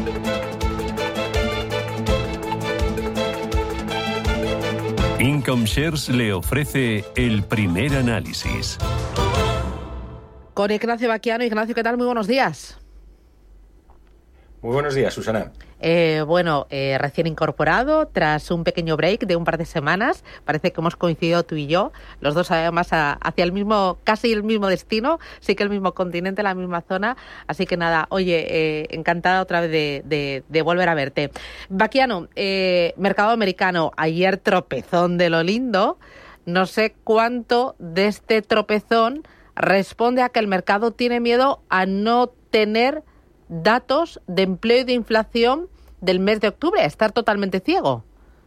Income Shares le ofrece el primer análisis. Con Ignacio Baquiano. Ignacio, ¿qué tal? Muy buenos días. Muy buenos días, Susana. Recién incorporado, tras un pequeño break de un par de semanas, parece que hemos coincidido tú y yo, los dos además hacia el mismo, casi el mismo destino, sí que el mismo continente, la misma zona, así que nada, encantada otra vez de volver a verte. Baquiano, mercado americano, ayer tropezón de lo lindo, no sé cuánto de este tropezón responde a que el mercado tiene miedo a no tener datos de empleo y de inflación del mes de octubre, a estar totalmente ciego.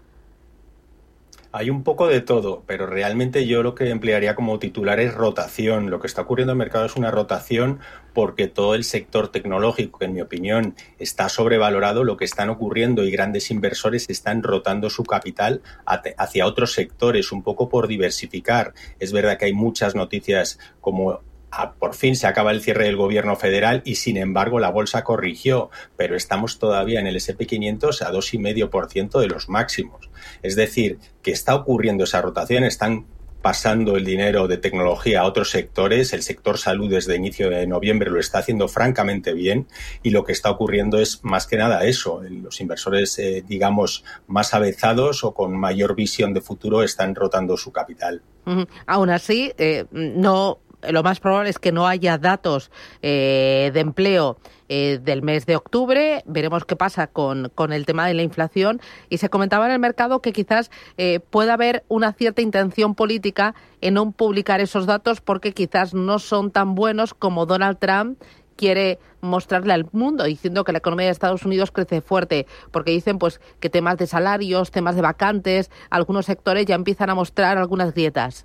Hay un poco de todo, pero realmente yo lo que emplearía como titular es rotación. Lo que está ocurriendo en el mercado es una rotación porque todo el sector tecnológico, en mi opinión, está sobrevalorado. Lo que están ocurriendo y grandes inversores están rotando su capital hacia otros sectores, un poco por diversificar. Es verdad que hay muchas noticias como por fin se acaba el cierre del gobierno federal y, sin embargo, la bolsa corrigió, pero estamos todavía en el S&P 500 a 2,5% de los máximos. Es decir, que está ocurriendo esa rotación, están pasando el dinero de tecnología a otros sectores. El sector salud desde inicio de noviembre lo está haciendo francamente bien y lo que está ocurriendo es más que nada eso. Los inversores, digamos, más avezados o con mayor visión de futuro están rotando su capital. Aún así, lo más probable es que no haya datos de empleo del mes de octubre. Veremos qué pasa con el tema de la inflación. Y se comentaba en el mercado que quizás pueda haber una cierta intención política en no publicar esos datos porque quizás no son tan buenos como Donald Trump quiere mostrarle al mundo, diciendo que la economía de Estados Unidos crece fuerte, porque dicen pues que temas de salarios, temas de vacantes, algunos sectores ya empiezan a mostrar algunas grietas.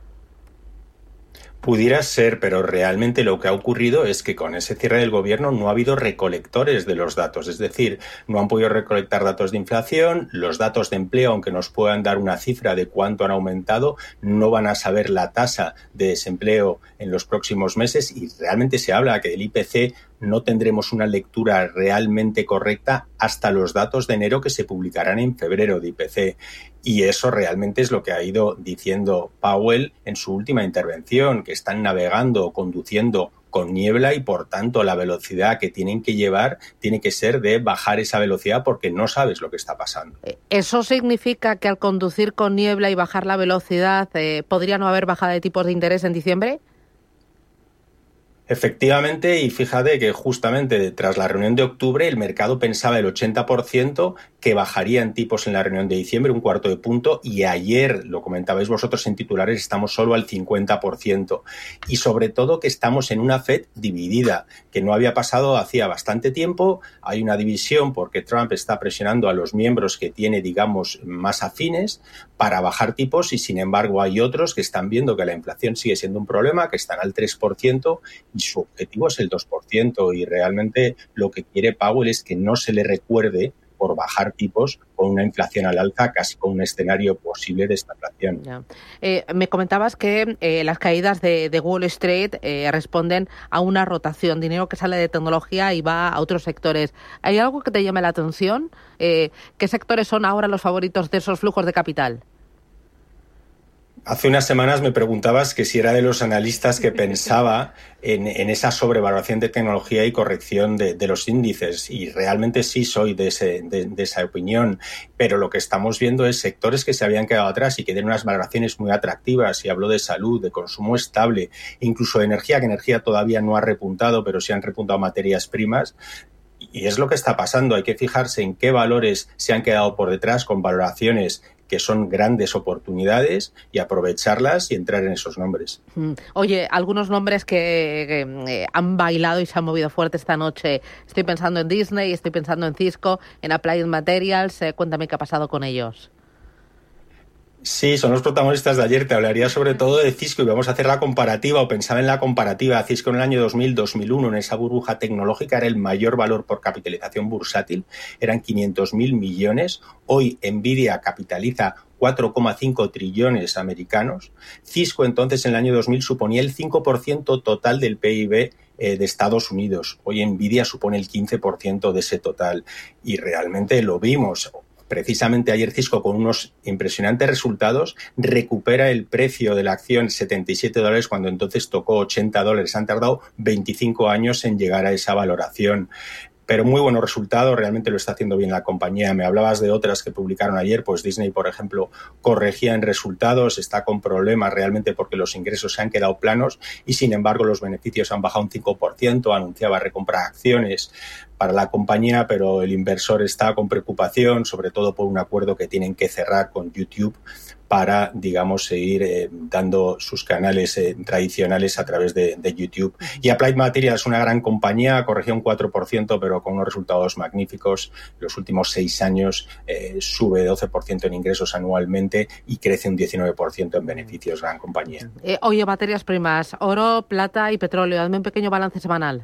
Pudiera ser, pero realmente lo que ha ocurrido es que con ese cierre del gobierno no ha habido recolectores de los datos, es decir, no han podido recolectar datos de inflación, los datos de empleo, aunque nos puedan dar una cifra de cuánto han aumentado, no van a saber la tasa de desempleo en los próximos meses y realmente se habla que el IPC no tendremos una lectura realmente correcta hasta los datos de enero que se publicarán en febrero de IPC. Y eso realmente es lo que ha ido diciendo Powell en su última intervención, que están navegando o conduciendo con niebla y, por tanto, la velocidad que tienen que llevar tiene que ser de bajar esa velocidad porque no sabes lo que está pasando. ¿Eso significa que al conducir con niebla y bajar la velocidad podría no haber bajada de tipos de interés en diciembre? Efectivamente, y fíjate que justamente tras la reunión de octubre el mercado pensaba el 80% que bajaría en tipos en la reunión de diciembre, un cuarto de punto, y ayer, lo comentabais vosotros en titulares, estamos solo al 50%. Y sobre todo que estamos en una Fed dividida, que no había pasado hacía bastante tiempo. Hay una división porque Trump está presionando a los miembros que tiene, digamos, más afines para bajar tipos y, sin embargo, hay otros que están viendo que la inflación sigue siendo un problema, que están al 3%, y su objetivo es el 2%, y realmente lo que quiere Powell es que no se le recuerde por bajar tipos con una inflación al alza, casi con un escenario posible de estagflación. Me comentabas que las caídas de Wall Street responden a una rotación, dinero que sale de tecnología y va a otros sectores. ¿Hay algo que te llame la atención? ¿Qué sectores son ahora los favoritos de esos flujos de capital? Hace unas semanas me preguntabas que si era de los analistas que pensaba en esa sobrevaloración de tecnología y corrección de los índices, y realmente sí soy de esa opinión, pero lo que estamos viendo es sectores que se habían quedado atrás y que tienen unas valoraciones muy atractivas, y hablo de salud, de consumo estable, incluso de energía, que energía todavía no ha repuntado, pero sí han repuntado materias primas. Y es lo que está pasando, hay que fijarse en qué valores se han quedado por detrás con valoraciones que son grandes oportunidades y aprovecharlas y entrar en esos nombres. Oye, algunos nombres que han bailado y se han movido fuerte esta noche. Estoy pensando en Disney, estoy pensando en Cisco, en Applied Materials. Cuéntame qué ha pasado con ellos. Sí, son los protagonistas de ayer. Te hablaría sobre todo de Cisco y vamos a hacer la comparativa, o pensar en la comparativa. Cisco en el año 2000-2001, en esa burbuja tecnológica, era el mayor valor por capitalización bursátil, eran 500.000 millones. Hoy Nvidia capitaliza 4,5 trillones americanos. Cisco entonces en el año 2000 suponía el 5% total del PIB de Estados Unidos. Hoy Nvidia supone el 15% de ese total y realmente lo vimos. Precisamente ayer Cisco, con unos impresionantes resultados, recupera el precio de la acción $77 cuando entonces tocó $80. Han tardado 25 años en llegar a esa valoración. Pero muy buenos resultados, realmente lo está haciendo bien la compañía. Me hablabas de otras que publicaron ayer, pues Disney, por ejemplo, corregía en resultados, está con problemas realmente porque los ingresos se han quedado planos y, sin embargo, los beneficios han bajado un 5%, anunciaba recomprar acciones para la compañía, pero el inversor está con preocupación, sobre todo por un acuerdo que tienen que cerrar con YouTube para, digamos, seguir dando sus canales tradicionales a través de YouTube. Y Applied Materials es una gran compañía, corrigió un 4%, pero con unos resultados magníficos. Los últimos 6 años sube 12% en ingresos anualmente y crece un 19% en beneficios. Gran compañía. Oye, materias primas, oro, plata y petróleo. Hazme un pequeño balance semanal.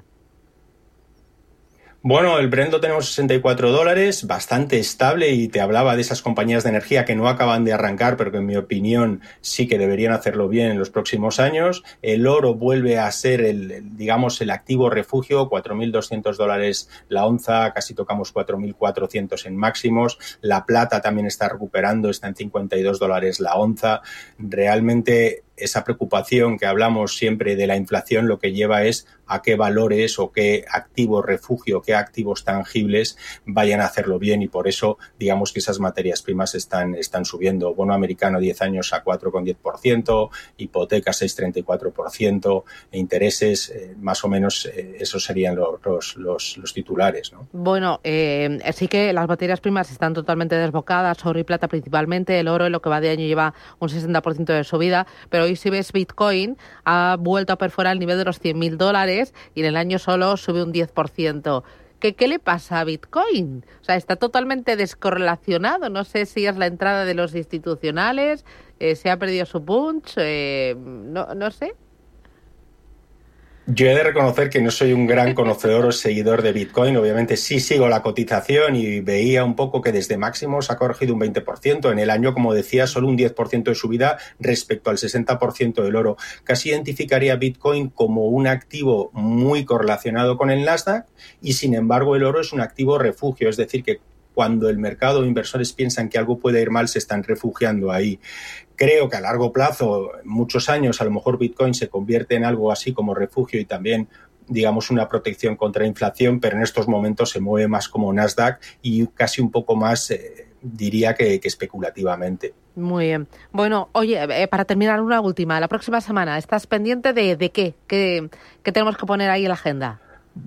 Bueno, el Brent lo tenemos $64, bastante estable, y te hablaba de esas compañías de energía que no acaban de arrancar, pero que en mi opinión sí que deberían hacerlo bien en los próximos años. El oro vuelve a ser el activo refugio, $4.200 la onza, casi tocamos 4.400 en máximos. La plata también está recuperando, está en $52 la onza. Realmente esa preocupación que hablamos siempre de la inflación lo que lleva es a qué valores o qué activos refugio, qué activos tangibles vayan a hacerlo bien, y por eso digamos que esas materias primas están subiendo. Bono americano 10 años a 4,10%, hipoteca 6,34%, intereses más o menos esos serían los titulares, ¿no? Bueno, sí que las materias primas están totalmente desbocadas, oro y plata principalmente. El oro en lo que va de año lleva un 60% de subida, pero hoy si ves Bitcoin ha vuelto a perforar el nivel de los $100.000 y en el año solo sube un 10%. ¿Qué le pasa a Bitcoin? O sea, está totalmente descorrelacionado. No sé si es la entrada de los institucionales, se ha perdido su punch, no sé. Yo he de reconocer que no soy un gran conocedor o seguidor de Bitcoin. Obviamente sí sigo la cotización y veía un poco que desde máximos ha corregido un 20%. En el año, como decía, solo un 10% de subida respecto al 60% del oro. Casi identificaría Bitcoin como un activo muy correlacionado con el Nasdaq y, sin embargo, el oro es un activo refugio. Es decir, que cuando el mercado o inversores piensan que algo puede ir mal, se están refugiando ahí. Creo que a largo plazo, muchos años, a lo mejor Bitcoin se convierte en algo así como refugio y también, digamos, una protección contra inflación, pero en estos momentos se mueve más como Nasdaq y casi un poco más, diría que especulativamente. Muy bien. Bueno, oye, para terminar una última. La próxima semana, ¿estás pendiente de qué? ¿Qué tenemos que poner ahí en la agenda?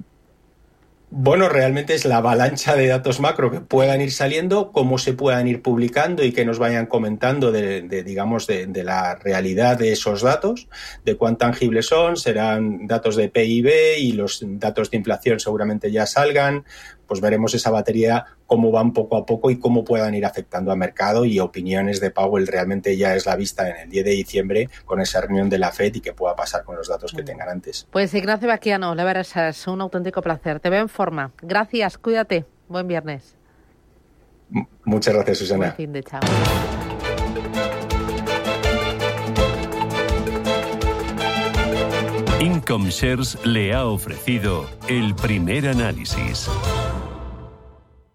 Bueno, realmente es la avalancha de datos macro que puedan ir saliendo, cómo se puedan ir publicando y que nos vayan comentando de la realidad de esos datos, de cuán tangibles son. Serán datos de PIB y los datos de inflación seguramente ya salgan. Pues veremos esa batería, cómo van poco a poco y cómo puedan ir afectando al mercado, y opiniones de Powell realmente ya es la vista en el 10 de diciembre con esa reunión de la FED y qué pueda pasar con los datos que tengan antes. Pues Ignacio Baquiano, la verdad es un auténtico placer. Te veo en forma. Gracias, cuídate. Buen viernes. Muchas gracias, Susana. Buen fin de chao. Income Shares le ha ofrecido el primer análisis.